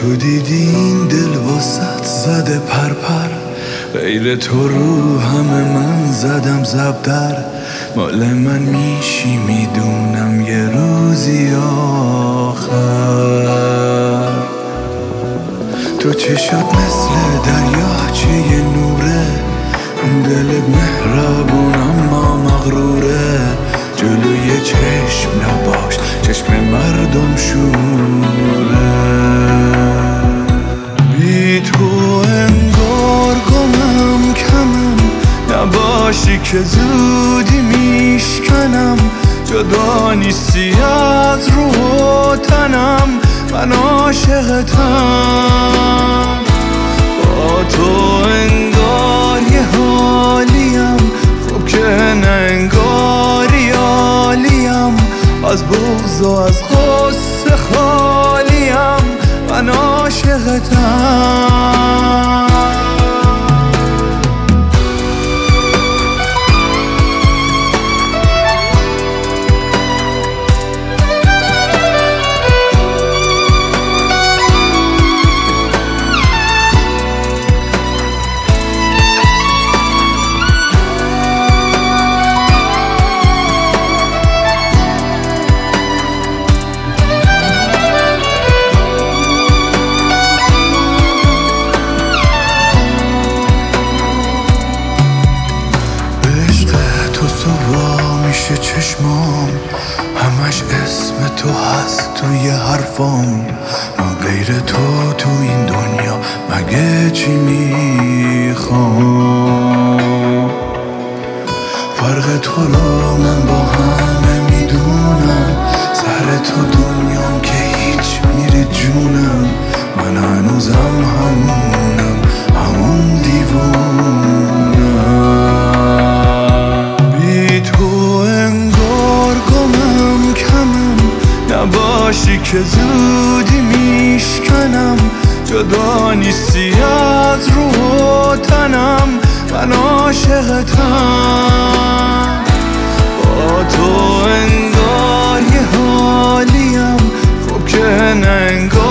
تو دیدی این دل واسط زده پرپر، غیر تو رو همه من زدم زبدر. مال من میشی میدونم یه روزی آخر. تو چشات مثل دریاچه یه نوره، دلت مهربون اما مغروره. جلوی چشم نباش، چشم مردم شوره. بی تو انگار گمم کمم، نباشی که زودی میشکنم. جدا نیستی از روح و تنم، من عاشقتم. با تو انگار یه حالیم، خب که نه انگاری عالیم. از بغض و از غصه خالیم، من عاشقتم. میشه چشمام همش اسم تو هست توی حرفام. من غیر تو تو این دنیا مگه چی میخوام؟ فرق تو رو من با همه میدونم، سر تو دنیام که هیچ میره جونم. من هنوزم همونم، همون دیوونم. بی تو انگار گمم کمم، نباشی که زودی میشکنم. جدا نیستی از روح و تنم، من عاشقتم. با تو انگار یه حالیم، خب که نه انگار